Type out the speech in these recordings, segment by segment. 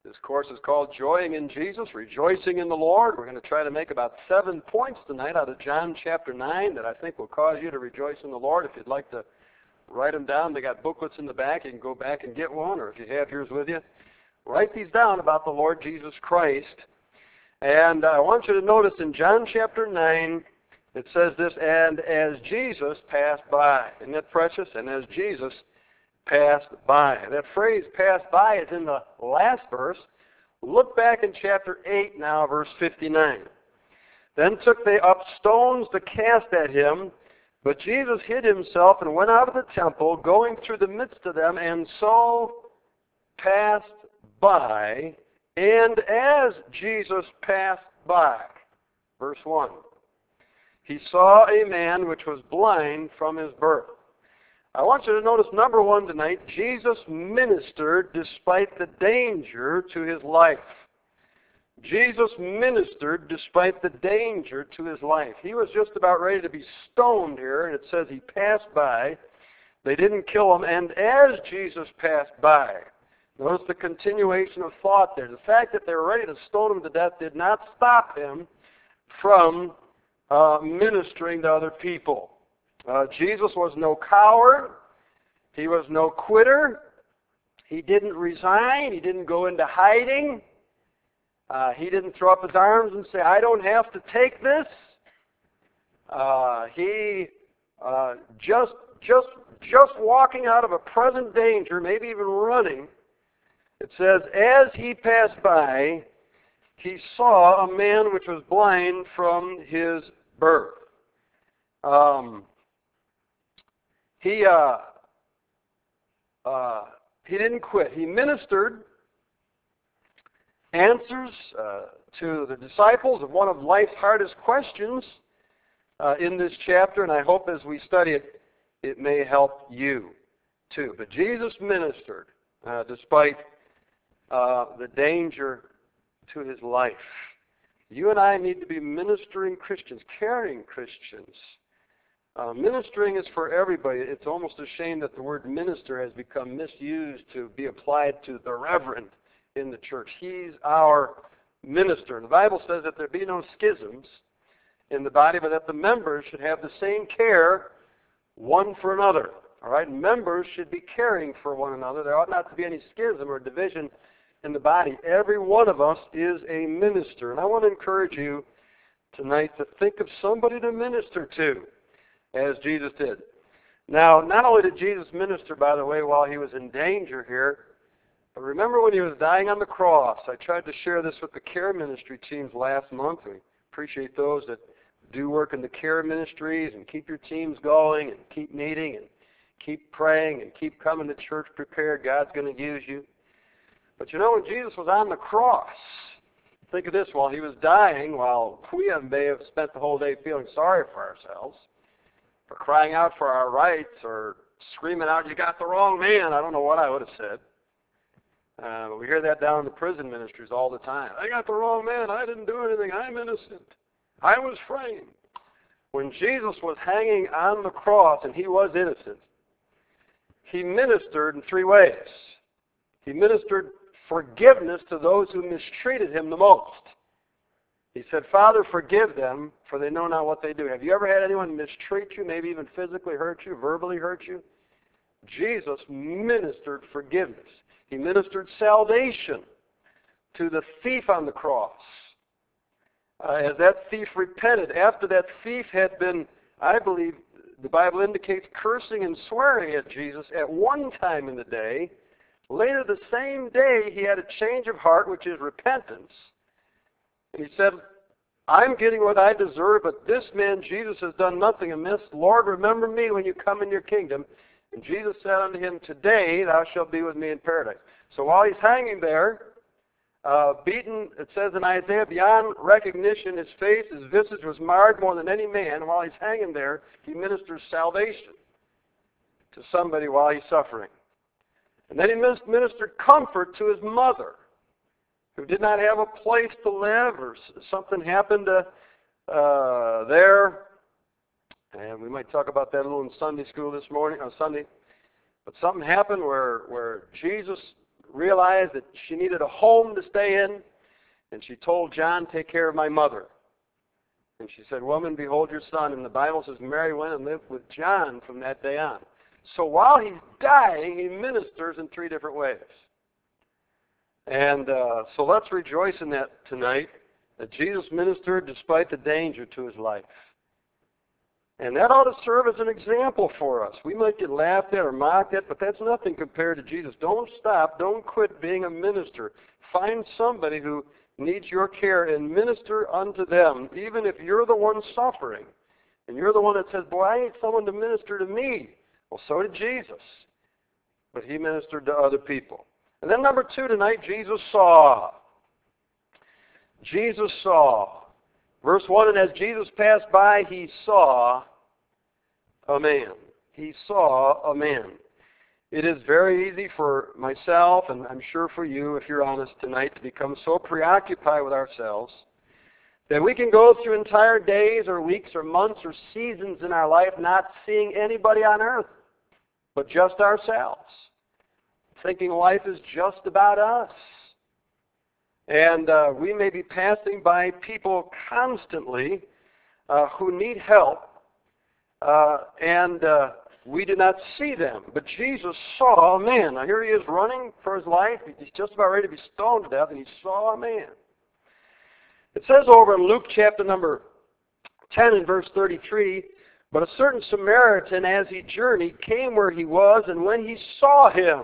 This course is called Joying in Jesus, Rejoicing in the Lord. We're going to try to make about 7 points tonight out of John chapter 9 that I think will cause you to rejoice in the Lord. If you'd like to write them down, they got booklets in the back. You can go back and get one, or if you have yours with you, write these down about the Lord Jesus Christ. And I want you to notice in John chapter 9, it says this, and as Jesus passed by. Isn't that precious? And as Jesus passed by. That phrase, passed by, is in the last verse. Look back in chapter 8 now, verse 59. Then took they up stones to cast at him, but Jesus hid himself and went out of the temple, going through the midst of them, and so passed by. And as Jesus passed by, verse 1, he saw a man which was blind from his birth. I want you to notice, number one tonight, Jesus ministered despite the danger to his life. Jesus ministered despite the danger to his life. He was just about ready to be stoned here, and it says he passed by. They didn't kill him, and as Jesus passed by, notice the continuation of thought there. The fact that they were ready to stone him to death did not stop him from ministering to other people. Jesus was no coward. He was no quitter. He didn't resign. He didn't go into hiding. He didn't throw up his arms and say, I don't have to take this. He just walking out of a present danger, maybe even running. It says, as he passed by, he saw a man which was blind from his birth. He didn't quit. He ministered answers to the disciples of one of life's hardest questions in this chapter, and I hope as we study it, it may help you too. But Jesus ministered despite the danger to his life. You and I need to be ministering Christians, caring Christians. Ministering is for everybody. It's almost a shame that the word minister has become misused to be applied to the reverend in the church. He's our minister. The Bible says that there be no schisms in the body, but that the members should have the same care one for another. All right? Members should be caring for one another. There ought not to be any schism or division in the body. Every one of us is a minister. And I want to encourage you tonight to think of somebody to minister to, as Jesus did. Now, not only did Jesus minister, by the way, while he was in danger here, but remember when he was dying on the cross. I tried to share this with the care ministry teams last month. We appreciate those that do work in the care ministries and keep your teams going and keep meeting and keep praying and keep coming to church prepared. God's going to use you. But you know, when Jesus was on the cross, think of this, while he was dying, while we may have spent the whole day feeling sorry for ourselves, for crying out for our rights or screaming out, you got the wrong man, I don't know what I would have said. But we hear that down in the prison ministries all the time. I got the wrong man, I didn't do anything, I'm innocent. I was framed. When Jesus was hanging on the cross and he was innocent, he ministered in 3 ways. He ministered forgiveness to those who mistreated him the most. He said, Father, forgive them, for they know not what they do. Have you ever had anyone mistreat you, maybe even physically hurt you, verbally hurt you? Jesus ministered forgiveness. He ministered salvation to the thief on the cross. As that thief repented, after that thief had been, I believe, the Bible indicates, cursing and swearing at Jesus at one time in the day, later the same day he had a change of heart, which is repentance. And he said, I'm getting what I deserve, but this man Jesus has done nothing amiss. Lord, remember me when you come in your kingdom. And Jesus said unto him, today thou shalt be with me in paradise. So while he's hanging there, beaten, it says in Isaiah, beyond recognition, his face, his visage was marred more than any man. And while he's hanging there, he ministers salvation to somebody while he's suffering. And then he ministered comfort to his mother, who did not have a place to live, or something happened there. And we might talk about that a little in Sunday school this morning, on Sunday. But something happened where Jesus realized that she needed a home to stay in, and she told John, take care of my mother. And she said, woman, behold your son. And the Bible says Mary went and lived with John from that day on. So while he's dying, he ministers in 3 different ways. And so let's rejoice in that tonight, that Jesus ministered despite the danger to his life. And that ought to serve as an example for us. We might get laughed at or mocked at, but that's nothing compared to Jesus. Don't stop. Don't quit being a minister. Find somebody who needs your care and minister unto them, even if you're the one suffering. And you're the one that says, boy, I need someone to minister to me. Well, so did Jesus. But he ministered to other people. And then number 2 tonight, Jesus saw. Jesus saw. Verse 1, and as Jesus passed by, he saw a man. He saw a man. It is very easy for myself, and I'm sure for you, if you're honest tonight, to become so preoccupied with ourselves that we can go through entire days or weeks or months or seasons in our life not seeing anybody on earth but just ourselves, thinking life is just about us. And we may be passing by people constantly who need help, and we do not see them. But Jesus saw a man. Now here he is running for his life. He's just about ready to be stoned to death, and he saw a man. It says over in Luke chapter number 10 and verse 33, but a certain Samaritan, as he journeyed, came where he was, and when he saw him,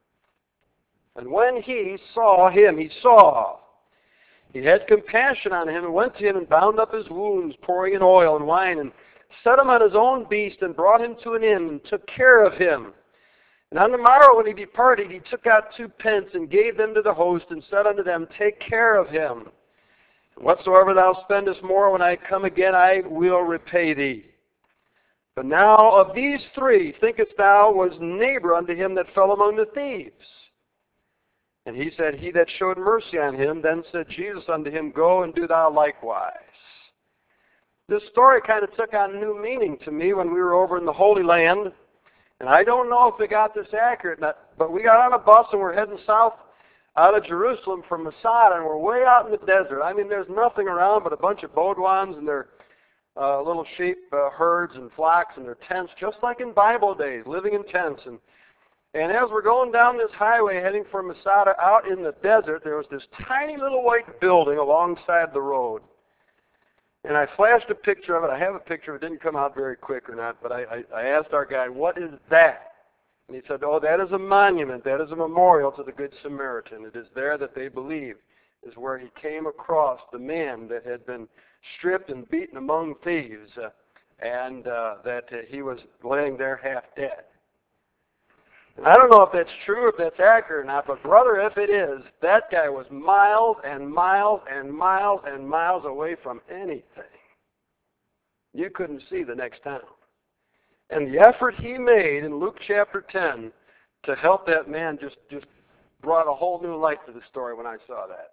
he saw. He had compassion on him and went to him and bound up his wounds, pouring in oil and wine, and set him on his own beast and brought him to an inn and took care of him. And on the morrow when he departed, he took out 2 pence and gave them to the host and said unto them, take care of him. Whatsoever thou spendest more when I come again, I will repay thee. But now of these 3, thinkest thou was neighbor unto him that fell among the thieves? And he said, he that showed mercy on him. Then said Jesus unto him, go and do thou likewise. This story kind of took on new meaning to me when we were over in the Holy Land. And I don't know if we got this accurate, but we got on a bus and we're heading south out of Jerusalem from Masada, and we're way out in the desert. I mean, there's nothing around but a bunch of Bodwans and their little sheep herds and flocks and their tents, just like in Bible days, living in tents. And as we're going down this highway heading for Masada out in the desert, there was this tiny little white building alongside the road. And I flashed a picture of it. I have a picture. It didn't come out very quick or not, but I asked our guide, what is that? And he said, oh, that is a monument. That is a memorial to the Good Samaritan. It is there that they believe is where he came across the man that had been stripped and beaten among thieves, and that he was laying there half dead. And I don't know if that's true, if that's accurate or not, but brother, if it is, that guy was miles and miles and miles and miles away from anything. You couldn't see the next town. And the effort he made in Luke chapter 10 to help that man just brought a whole new light to the story when I saw that.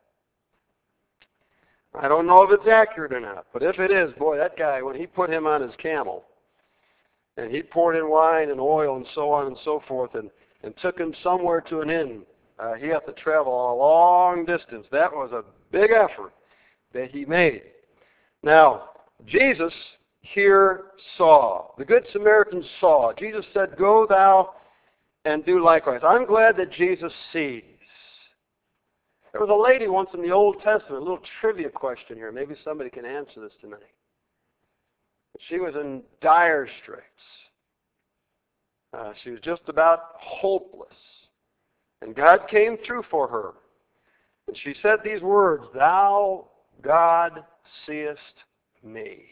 I don't know if it's accurate or not, but if it is, boy, that guy, when he put him on his camel, and he poured in wine and oil and so on and so forth, and took him somewhere to an inn. He had to travel a long distance. That was a big effort that he made. Now, Jesus here saw. The Good Samaritan saw. Jesus said, go thou and do likewise. I'm glad that Jesus sees. There was a lady once in the Old Testament, a little trivia question here. Maybe somebody can answer this tonight. She was in dire straits. She was just about hopeless. And God came through for her. And she said these words, thou, God, seest me.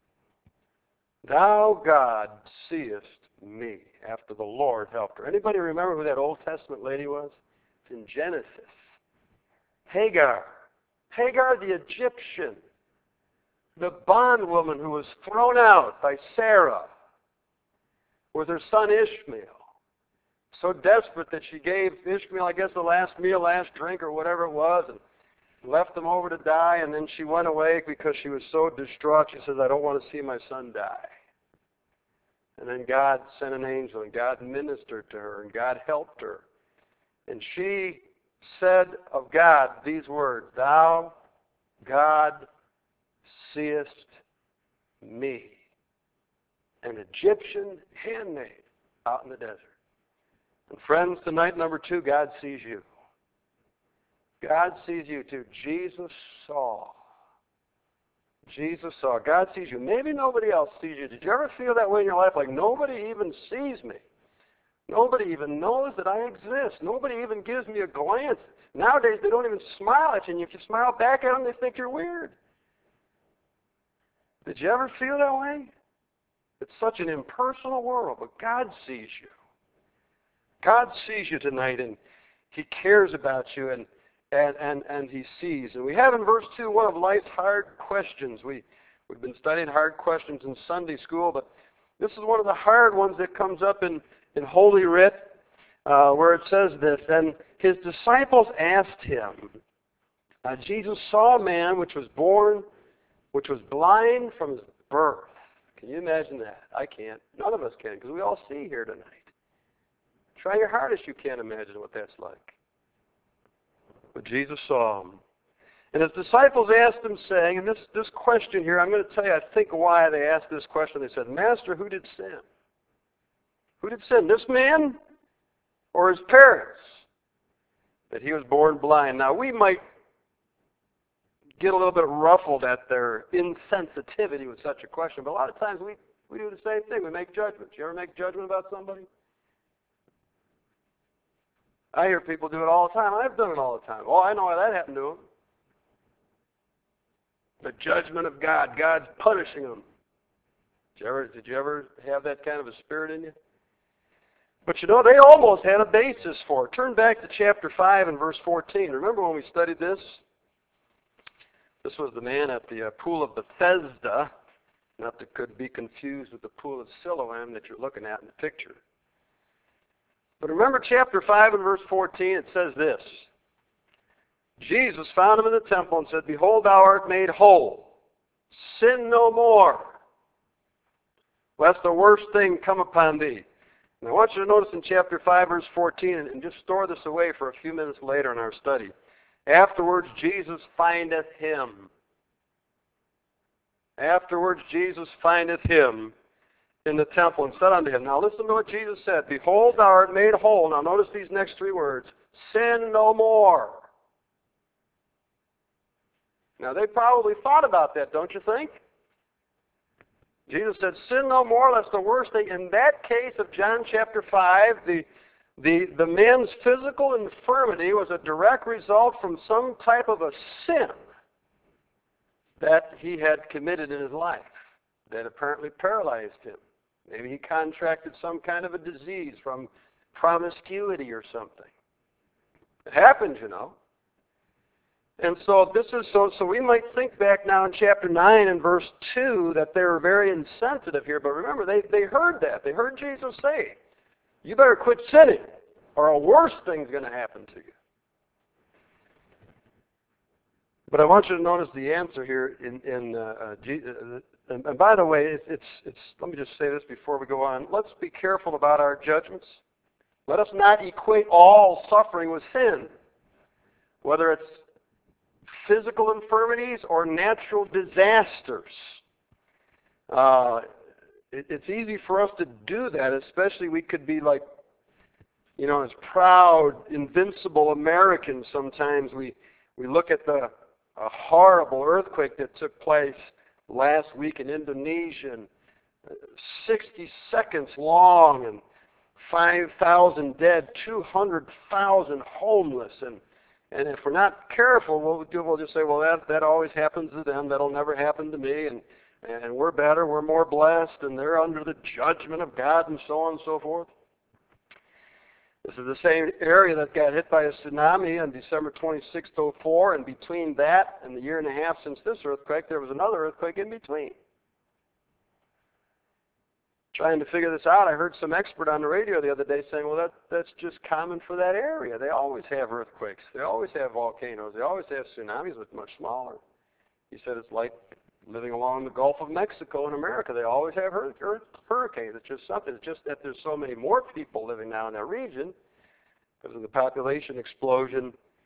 Thou, God, seest me, after the Lord helped her. Anybody remember who that Old Testament lady was? It's in Genesis. Hagar. Hagar the Egyptian. The bondwoman who was thrown out by Sarah with her son Ishmael. So desperate that she gave Ishmael, I guess, the last meal, last drink, or whatever it was, and left him over to die, and then she went away because she was so distraught. She says, I don't want to see my son die. And then God sent an angel, and God ministered to her, and God helped her. And she said of God these words, "Thou, God, seest me, an Egyptian handmaid out in the desert." And friends, tonight, number 2, God sees you. God sees you too. Jesus saw. Jesus saw. God sees you. Maybe nobody else sees you. Did you ever feel that way in your life? Like nobody even sees me. Nobody even knows that I exist. Nobody even gives me a glance. Nowadays, they don't even smile at you. And if you smile back at them, they think you're weird. Did you ever feel that way? It's such an impersonal world, but God sees you. God sees you tonight, and He cares about you, and He sees. And we have in verse 2 one of life's hard questions. We've been studying hard questions in Sunday school, but this is one of the hard ones that comes up in Holy Writ, where it says this, "And His disciples asked Him, Jesus saw a man which was blind from his birth." Can you imagine that? I can't. None of us can, because we all see here tonight. Try your hardest, you can't imagine what that's like. But Jesus saw him. And His disciples asked Him, saying, and this question here, I'm going to tell you, I think why they asked this question. They said, "Master, who did sin? Who did sin, this man or his parents, that he was born blind?" Now, we might get a little bit ruffled at their insensitivity with such a question, but a lot of times we do the same thing. We make judgments. You ever make judgment about somebody? I hear people do it all the time. I've done it all the time. Oh, I know why that happened to him. The judgment of God. God's punishing them. Did you ever have that kind of a spirit in you? But you know, they almost had a basis for it. Turn back to chapter 5 and verse 14. Remember when we studied this? This was the man at the pool of Bethesda, not that could be confused with the pool of Siloam that you're looking at in the picture. But remember chapter 5 and verse 14, it says this. Jesus found him in the temple and said, "Behold, thou art made whole. Sin no more, lest the worst thing come upon thee." And I want you to notice in chapter 5, verse 14, and just store this away for a few minutes later in our study. Afterwards, Jesus findeth him. Afterwards, Jesus findeth him in the temple and said unto him. Now listen to what Jesus said. "Behold, thou art made whole." Now notice these next 3 words. "Sin no more." Now they probably thought about that, don't you think? Jesus said, "Sin no more, lest the worst thing." In that case of John chapter 5, the man's physical infirmity was a direct result from some type of a sin that he had committed in his life that apparently paralyzed him. Maybe he contracted some kind of a disease from promiscuity or something. It happens, you know. And so this is so we might think back now in chapter 9 and verse 2 that they were very insensitive here. But remember, they heard that. They heard Jesus say, "You better quit sinning, or a worse thing's going to happen to you." But I want you to notice the answer here and by the way, it's let me just say this before we go on. Let's be careful about our judgments. Let us not equate all suffering with sin, whether it's physical infirmities or natural disasters. It's easy for us to do that, especially we could be like, you know, as proud, invincible Americans sometimes. We look at a horrible earthquake that took place last week in Indonesia, and 60 seconds long, and 5,000 dead, 200,000 homeless, and if we're not careful, what we'll do, we'll just say, well, that always happens to them. That'll never happen to me, and we're better, we're more blessed, and they're under the judgment of God, and so on and so forth. This is the same area that got hit by a tsunami on December 26, 2004, and between that and the year and a half since this earthquake, there was another earthquake in between. Trying to figure this out, I heard some expert on the radio the other day saying, well, that's just common for that area. They always have earthquakes. They always have volcanoes. They always have tsunamis, but much smaller. He said it's like living along the Gulf of Mexico in America. They always have hurricanes. It's just something. It's just that there's so many more people living now in that region because of the population explosion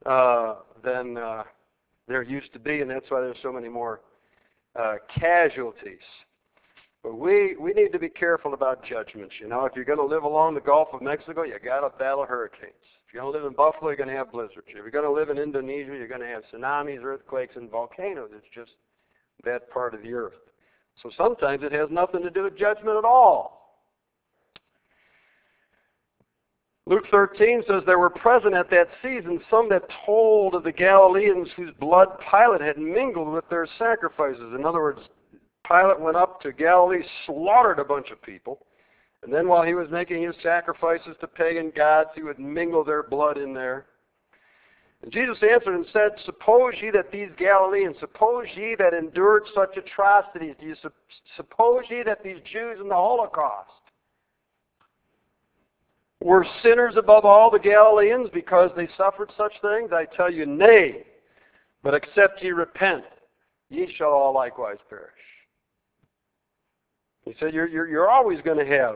than there used to be, and that's why there's so many more casualties. But we need to be careful about judgments. You know, if you're going to live along the Gulf of Mexico, you got to battle hurricanes. If you're going to live in Buffalo, you're going to have blizzards. If you're going to live in Indonesia, you're going to have tsunamis, earthquakes, and volcanoes. It's just that part of the earth. So sometimes it has nothing to do with judgment at all. Luke 13 says, there were present at that season some that told of the Galileans whose blood Pilate had mingled with their sacrifices. In other words, Pilate went up to Galilee, slaughtered a bunch of people, and then while he was making his sacrifices to pagan gods, he would mingle their blood in there. And Jesus answered and said, suppose ye that these Galileans, suppose ye that endured such atrocities, do you suppose ye that these Jews in the Holocaust were sinners above all the Galileans because they suffered such things? I tell you, nay, but except ye repent, ye shall all likewise perish. He said, you're always going to have,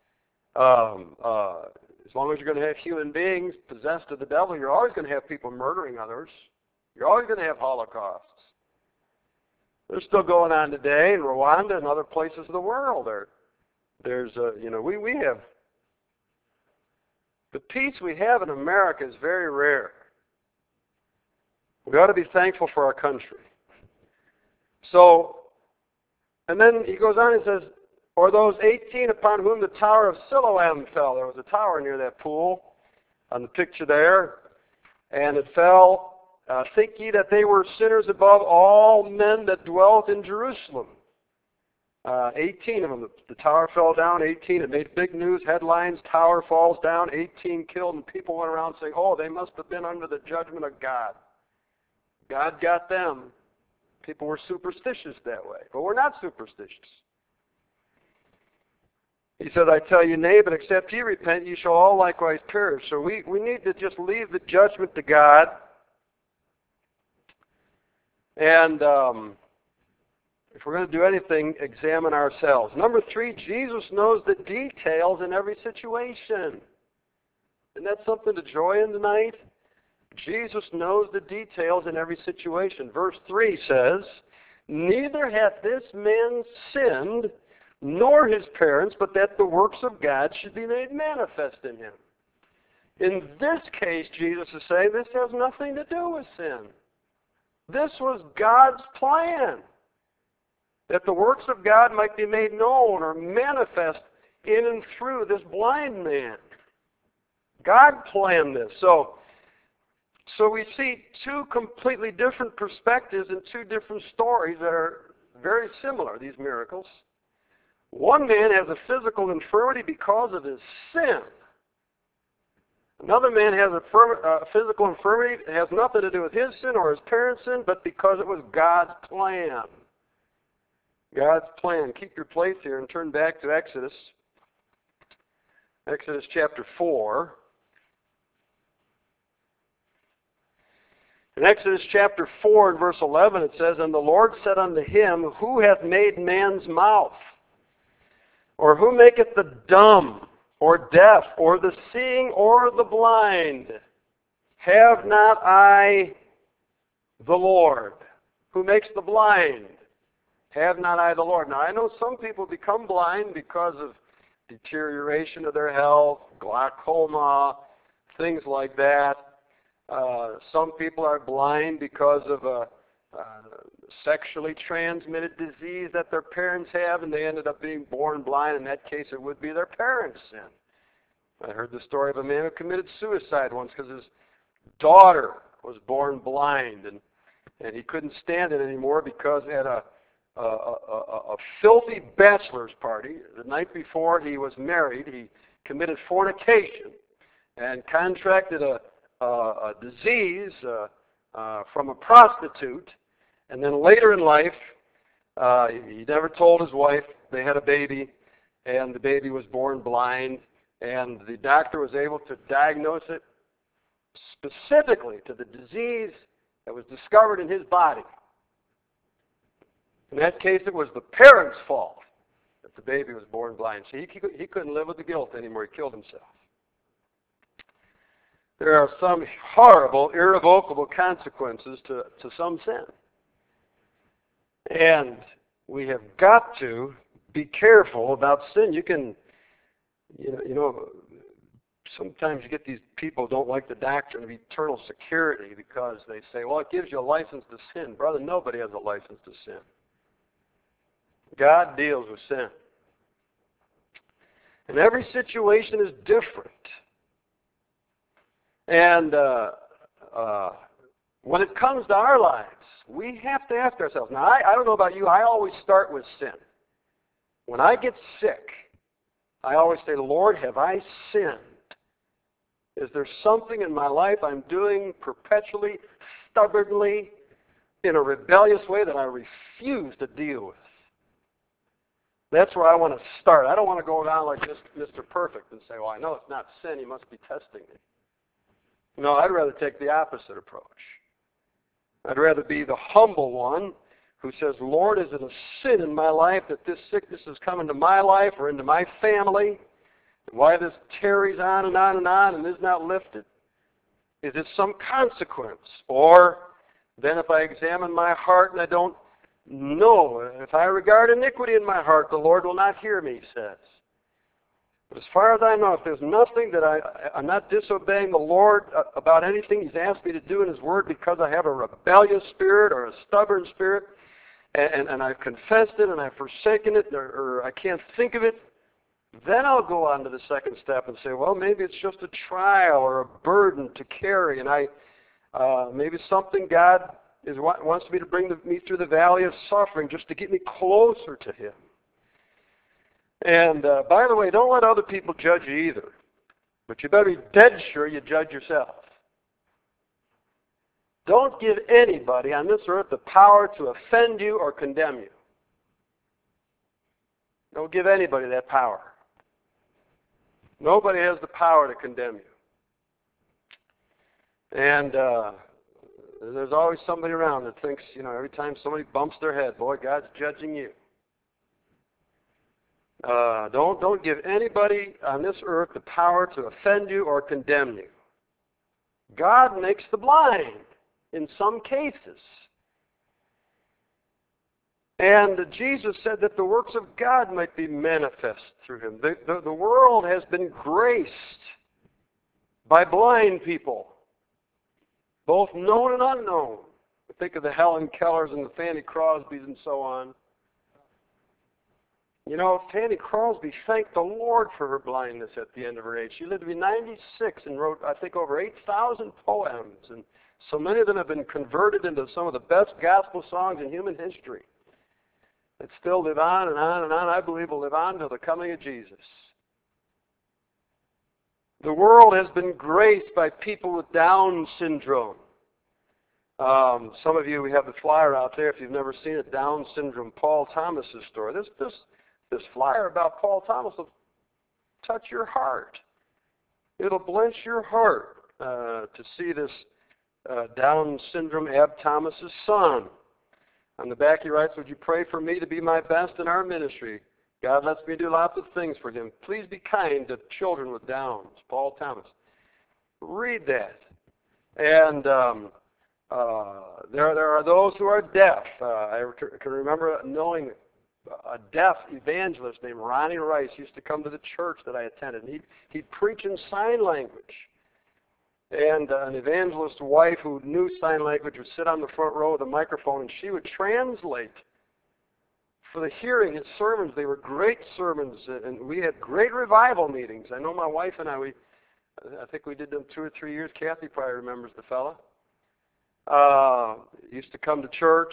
as long as you're going to have human beings possessed of the devil, you're always going to have people murdering others. You're always going to have holocausts. They're still going on today in Rwanda and other places of the world. We have, the peace we have in America is very rare. We ought to be thankful for our country. So, and then he goes on and says, or those 18 upon whom the tower of Siloam fell. There was a tower near that pool on the picture there. And it fell. Think ye that they were sinners above all men that dwelt in Jerusalem? 18 of them. The tower fell down, 18. It made big news, headlines, tower falls down, 18 killed, and people went around saying, oh, they must have been under the judgment of God. God got them. People were superstitious that way. But we're not superstitious. He said, I tell you, nay, but except ye repent, ye shall all likewise perish. So we need to just leave the judgment to God. And if we're going to do anything, examine ourselves. Number 3, Jesus knows the details in every situation. Isn't that something to joy in tonight? Jesus knows the details in every situation. Verse 3 says, neither hath this man sinned, nor his parents, but that the works of God should be made manifest in him. In this case, Jesus is saying this has nothing to do with sin. This was God's plan, that the works of God might be made known or manifest in and through this blind man. God planned this. So we see two completely different perspectives and two different stories that are very similar, these miracles. One man has a physical infirmity because of his sin. Another man has a physical infirmity that has nothing to do with his sin or his parents' sin, but because it was God's plan. God's plan. Keep your place here and turn back to Exodus. Exodus chapter 4. In Exodus chapter 4 and verse 11 it says, and the Lord said unto him, who hath made man's mouth? Or who maketh the dumb, or deaf, or the seeing, or the blind? Have not I the Lord? Who makes the blind? Have not I the Lord? Now I know some people become blind because of deterioration of their health, glaucoma, things like that. Some people are blind because of a sexually transmitted disease that their parents have, and they ended up being born blind. In that case, it would be their parents' sin. I heard the story of a man who committed suicide once because his daughter was born blind, and he couldn't stand it anymore because at a filthy bachelor's party the night before he was married, he committed fornication and contracted a disease from a prostitute. And then later in life, he never told his wife. They had a baby, and the baby was born blind. And the doctor was able to diagnose it specifically to the disease that was discovered in his body. In that case, it was the parents' fault that the baby was born blind. So he couldn't live with the guilt anymore. He killed himself. There are some horrible, irrevocable consequences to some sin. And we have got to be careful about sin. You can, sometimes you get these people who don't like the doctrine of eternal security because they say, well, it gives you a license to sin. Brother, nobody has a license to sin. God deals with sin. And every situation is different. And when it comes to our lives, we have to ask ourselves. Now, I don't know about you, I always start with sin. When I get sick, I always say, Lord, have I sinned? Is there something in my life I'm doing perpetually, stubbornly, in a rebellious way that I refuse to deal with? That's where I want to start. I don't want to go down like Mr. Perfect and say, well, I know it's not sin. He must be testing me. No, I'd rather take the opposite approach. I'd rather be the humble one who says, Lord, is it a sin in my life that this sickness has come into my life or into my family? Why this tarries on and on and on and is not lifted? Is it some consequence? Or then if I examine my heart and I don't know, if I regard iniquity in my heart, the Lord will not hear me, he says. But as far as I know, if there's nothing that I'm not disobeying the Lord about anything He's asked me to do in His Word because I have a rebellious spirit or a stubborn spirit, and I've confessed it and I've forsaken it, or I can't think of it, then I'll go on to the second step and say, well, maybe it's just a trial or a burden to carry, and maybe something God wants me to bring me through the valley of suffering just to get me closer to Him. And by the way, don't let other people judge you either. But you better be dead sure you judge yourself. Don't give anybody on this earth the power to offend you or condemn you. Don't give anybody that power. Nobody has the power to condemn you. And there's always somebody around that thinks, every time somebody bumps their head, boy, God's judging you. Don't give anybody on this earth the power to offend you or condemn you. God makes the blind in some cases. And Jesus said that the works of God might be manifest through Him. The world has been graced by blind people, both known and unknown. Think of the Helen Kellers and the Fanny Crosbys and so on. Fanny Crosby thanked the Lord for her blindness at the end of her age. She lived to be 96 and wrote, I think, over 8,000 poems. And so many of them have been converted into some of the best gospel songs in human history. That still live on and on and on. I believe will live on until the coming of Jesus. The world has been graced by people with Down syndrome. Some of you, we have the flyer out there. If you've never seen it, Down syndrome, Paul Thomas's story. This flyer about Paul Thomas will touch your heart. It'll blench your heart to see this Down syndrome, Ab Thomas's son. On the back he writes, would you pray for me to be my best in our ministry? God lets me do lots of things for Him. Please be kind to children with Downs. Paul Thomas. Read that. And there are those who are deaf. I can remember knowing a deaf evangelist named Ronnie Rice used to come to the church that I attended. And he'd preach in sign language. And an evangelist's wife who knew sign language would sit on the front row with a microphone, and she would translate for the hearing his sermons. They were great sermons, and we had great revival meetings. I know my wife and I think we did them 2 or 3 years. Kathy probably remembers the fella. Used to come to church.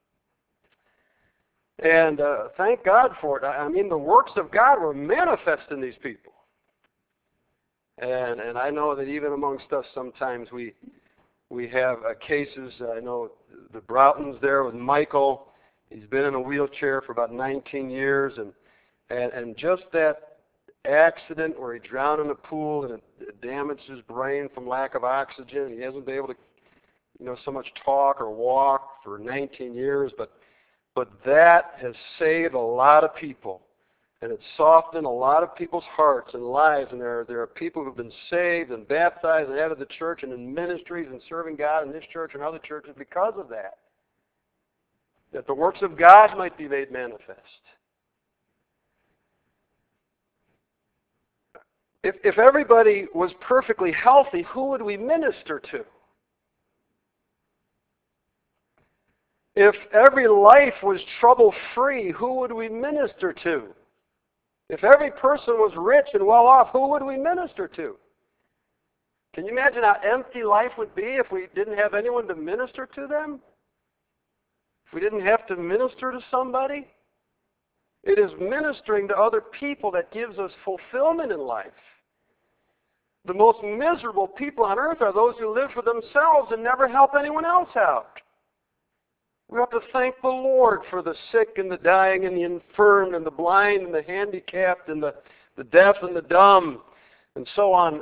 And thank God for it. I mean, the works of God were manifest in these people. And I know that even amongst us sometimes we have cases. I know the Broughtons there with Michael. He's been in a wheelchair for about 19 years. And just that accident where he drowned in a pool and it damaged his brain from lack of oxygen. He hasn't been able to, so much talk or walk for 19 years. But that has saved a lot of people. And it's softened a lot of people's hearts and lives. And there are people who've been saved and baptized and added to the church and in ministries and serving God in this church and other churches because of that. That the works of God might be made manifest. If everybody was perfectly healthy, who would we minister to? If every life was trouble-free, who would we minister to? If every person was rich and well off, who would we minister to? Can you imagine how empty life would be if we didn't have anyone to minister to them? If we didn't have to minister to somebody? It is ministering to other people that gives us fulfillment in life. The most miserable people on earth are those who live for themselves and never help anyone else out. We have to thank the Lord for the sick and the dying and the infirm and the blind and the handicapped and the deaf and the dumb and so on.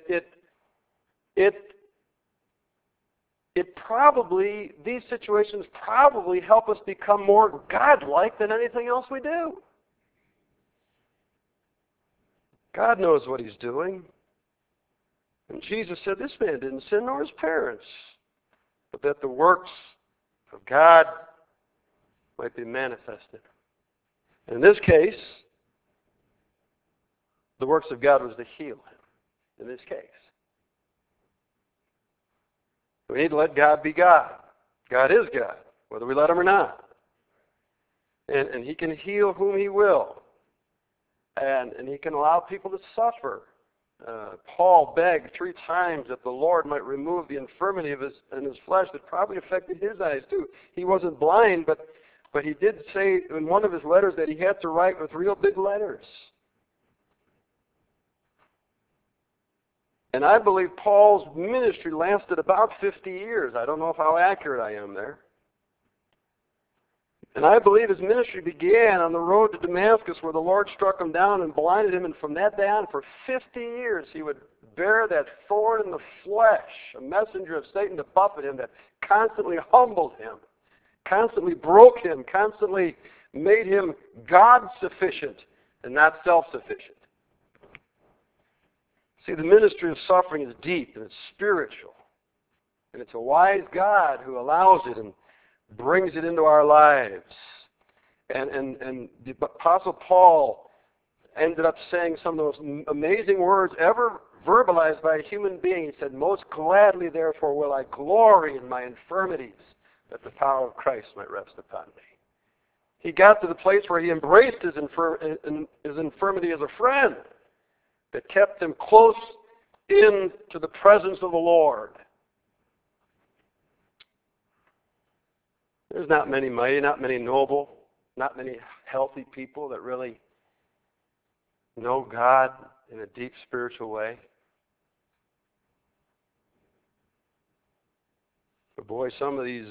It probably, these situations probably help us become more God-like than anything else we do. God knows what He's doing. And Jesus said, this man didn't sin nor his parents, but that the works of God might be manifested. In this case, the works of God was to heal him. In this case. We need to let God be God. God is God, whether we let Him or not. And He can heal whom He will. And He can allow people to suffer. Paul begged 3 times that the Lord might remove the infirmity of his flesh that probably affected his eyes too. He wasn't blind, but he did say in one of his letters that he had to write with real big letters. And I believe Paul's ministry lasted about 50 years. I don't know how accurate I am there. And I believe his ministry began on the road to Damascus where the Lord struck him down and blinded him. And from that day on, for 50 years, he would bear that thorn in the flesh, a messenger of Satan to buffet him that constantly humbled him, constantly broke him, constantly made him God-sufficient and not self-sufficient. See, the ministry of suffering is deep and it's spiritual. And it's a wise God who allows it and brings it into our lives. And the Apostle Paul ended up saying some of the most amazing words ever verbalized by a human being. He said, most gladly, therefore, will I glory in my infirmities, that the power of Christ might rest upon me. He got to the place where he embraced his infirmity as a friend that kept him close into the presence of the Lord. There's not many mighty, not many noble, not many healthy people that really know God in a deep spiritual way. But boy, some of these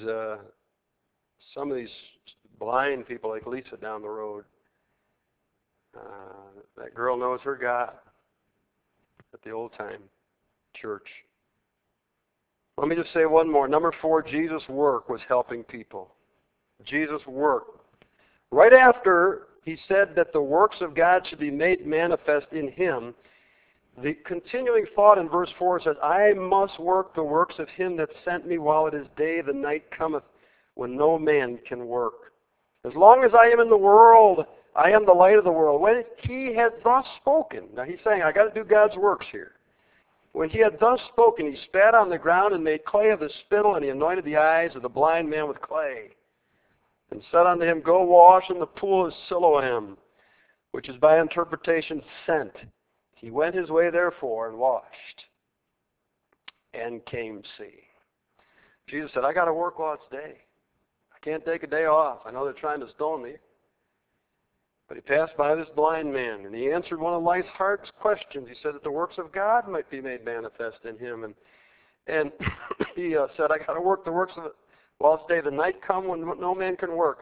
blind people like Lisa down the road, that girl knows her God at the old time church. Let me just say one more. Number 4, Jesus' work was helping people. Jesus' work. Right after he said that the works of God should be made manifest in him, the continuing thought in verse 4 says, I must work the works of him that sent me while it is day, the night cometh when no man can work. As long as I am in the world, I am the light of the world. When he had thus spoken, now he's saying, I got to do God's works here. When he had thus spoken, he spat on the ground and made clay of the spittle, and he anointed the eyes of the blind man with clay, and said unto him, Go wash in the pool of Siloam, which is by interpretation sent. He went his way therefore and washed, and came seeing. Jesus said, I got to work while it's day. I can't take a day off. I know they're trying to stone me. But he passed by this blind man, and he answered one of life's hardest questions. He said that the works of God might be made manifest in him. And he said, I got to work the works of it while it's day. The night come when no man can work.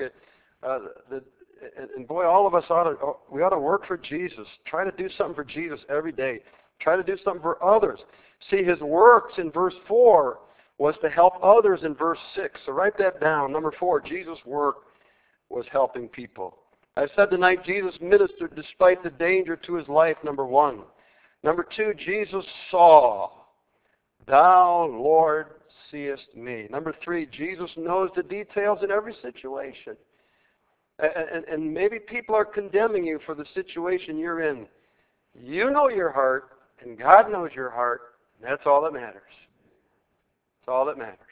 And boy, all of us ought to work for Jesus. Try to do something for Jesus every day. Try to do something for others. See, his works in verse 4 was to help others in verse 6. So write that down. Number 4, Jesus' work was helping people. I said tonight, Jesus ministered despite the danger to his life, number one. Number two, Jesus saw. Thou, Lord, seest me. Number three, Jesus knows the details in every situation. And maybe people are condemning you for the situation you're in. You know your heart, and God knows your heart, and that's all that matters. That's all that matters.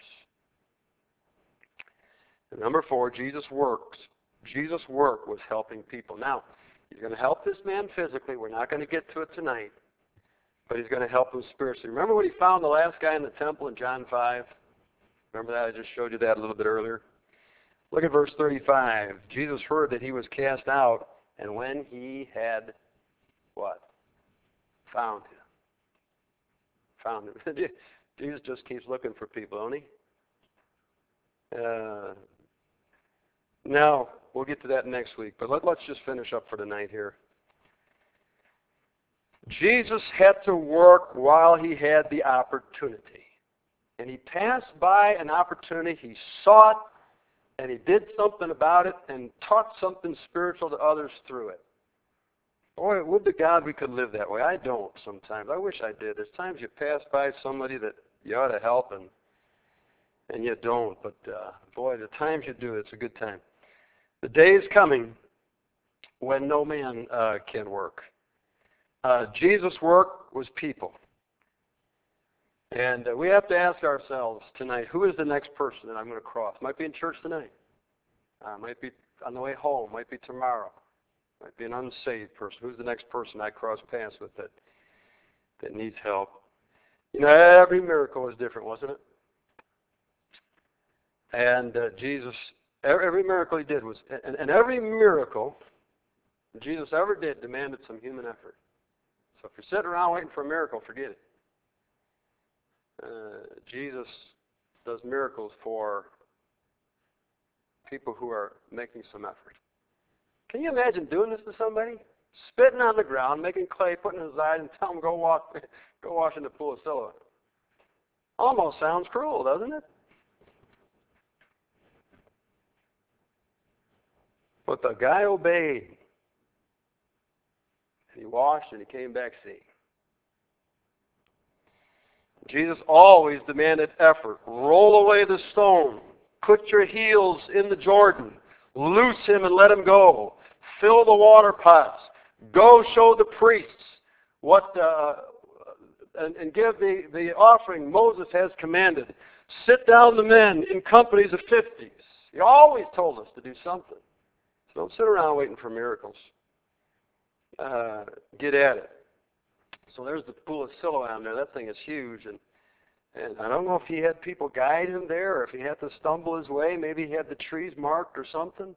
And number four, Jesus' work was helping people. Now, he's going to help this man physically. We're not going to get to it tonight. But he's going to help him spiritually. Remember when he found the last guy in the temple in John 5? Remember that? I just showed you that a little bit earlier. Look at verse 35. Jesus heard that he was cast out, and when he had what? Found him. Found him. Jesus just keeps looking for people, don't he? Now, we'll get to that next week, but let's just finish up for tonight here. Jesus had to work while he had the opportunity. And he passed by an opportunity, he saw it, and he did something about it and taught something spiritual to others through it. Boy, would to God we could live that way. I don't sometimes. I wish I did. There's times you pass by somebody that you ought to help and you don't. But boy, the times you do, it's a good time. The day is coming when no man can work. Jesus' work was people. And we have to ask ourselves tonight, who is the next person that I'm going to cross? Might be in church tonight. Might be on the way home. Might be tomorrow. Might be an unsaved person. Who's the next person I cross paths with that needs help? You know, every miracle was different, wasn't it? And Jesus, every miracle he did was, and every miracle Jesus ever did demanded some human effort. So if you're sitting around waiting for a miracle, forget it. Jesus does miracles for people who are making some effort. Can you imagine doing this to somebody? Spitting on the ground, making clay, putting it in his eyes, and tell him go wash in the pool of Siloam. Almost sounds cruel, doesn't it? But the guy obeyed. He washed and he came back seeing. Jesus always demanded effort. Roll away the stone. Put your heels in the Jordan. Loose him and let him go. Fill the water pots. Go show the priests what and give the offering Moses has commanded. Sit down the men in companies of 50s. He always told us to do something. So don't sit around waiting for miracles. Get at it. So there's the pool of Siloam there. That thing is huge. And I don't know if he had people guide him there or if he had to stumble his way. Maybe he had the trees marked or something.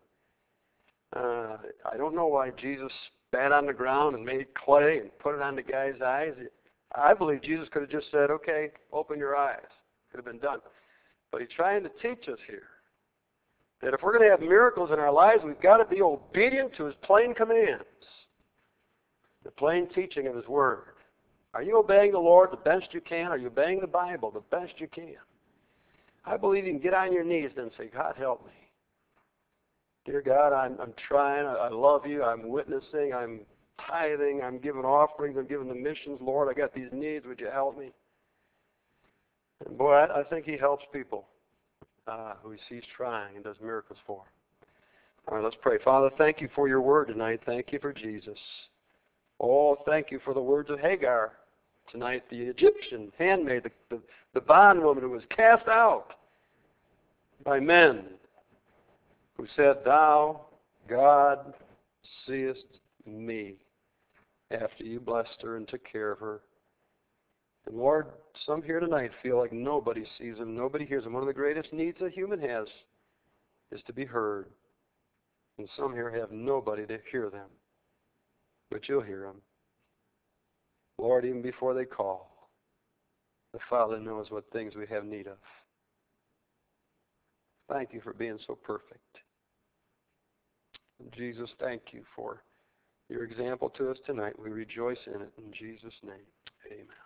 I don't know why Jesus spat on the ground and made clay and put it on the guy's eyes. I believe Jesus could have just said, okay, open your eyes. Could have been done. But he's trying to teach us here that if we're going to have miracles in our lives, we've got to be obedient to his plain commands, the plain teaching of his word. Are you obeying the Lord the best you can? Are you obeying the Bible the best you can? I believe you can get on your knees and say, God, help me. Dear God, I'm trying. I love you. I'm witnessing. I'm tithing. I'm giving offerings. I'm giving the missions. Lord, I got these needs. Would you help me? And boy, I think he helps people who he sees trying and does miracles for. All right, let's pray. Father, thank you for your word tonight. Thank you for Jesus. Oh, thank you for the words of Hagar tonight, the Egyptian handmaid, the bondwoman who was cast out by men who said, Thou, God, seest me, after you blessed her and took care of her. And Lord, some here tonight feel like nobody sees them, nobody hears them. One of the greatest needs a human has is to be heard. And some here have nobody to hear them. But you'll hear them. Lord, even before they call, the Father knows what things we have need of. Thank you for being so perfect. And Jesus, thank you for your example to us tonight. We rejoice in it. In Jesus' name, amen.